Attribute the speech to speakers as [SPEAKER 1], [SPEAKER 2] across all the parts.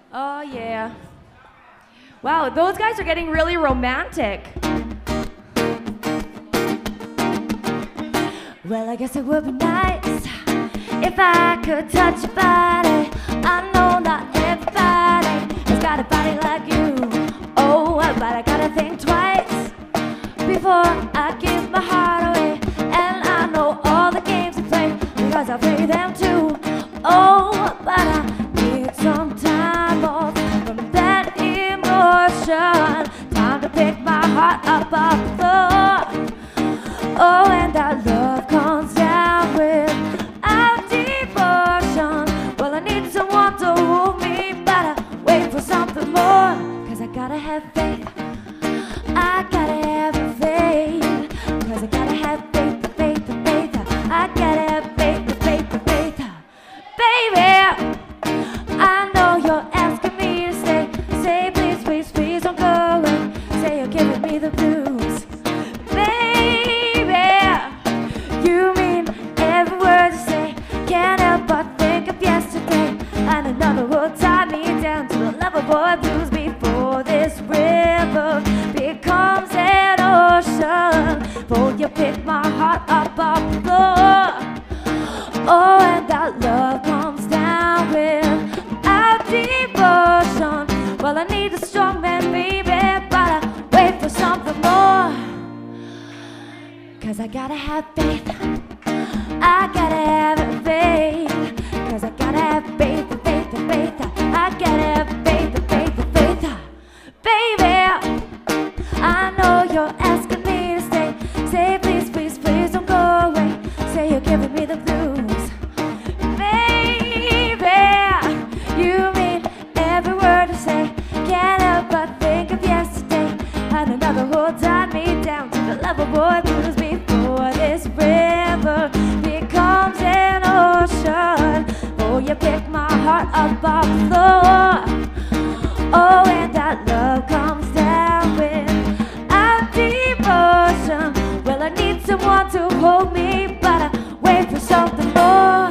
[SPEAKER 1] Oh, yeah. Wow, those guys are getting really romantic. Well, I guess it would be nice if I could touch your body. I know not everybody has got a body like you. Oh, but I gotta think twice before I give my heart away. And I know all the games you play because I play them too. Oh, but I need some time off from that emotion. Time to pick my heart up off the floor. Oh, and that love comes down without devotion. Well, I need someone to hold me, but I wait for something more. Cause I gotta have faith. I gotta have faith. Cause I gotta have faith, faith, faith. I gotta have faith, faith, faith. Baby, I know you're asking me to stay. Say please, please, please don't go away. Say you're giving me the blues. You mean every word you say. Can't help but think of yesterday. And another will tie me down to the level boy blues before this river becomes an ocean. Before you pick my heart up off the floor. Oh, and that love comes down without devotion. Well, I need a strong man, baby, but I wait for something more. Cause I gotta have faith. I gotta have faith. Cause I gotta have faith, faith, faith. I gotta have faith, faith, faith. Baby, I know you're asking me to stay. Say please, please, please don't go away. Say you're giving me the blues. Baby, you mean every word I say. Can't help but think of yesterday. And another will tie me down to the level boy blues before this river becomes an ocean. Oh, you pick my heart up off the floor. Oh, and that love comes down without devotion. Well, I need someone to hold me, but I wait for something more.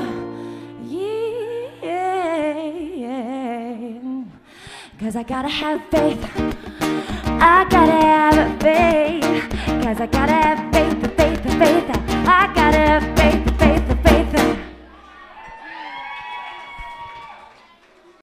[SPEAKER 1] Yeah. Cause I gotta have faith. I gotta have faith. Cause I gotta have faith, faith, faith.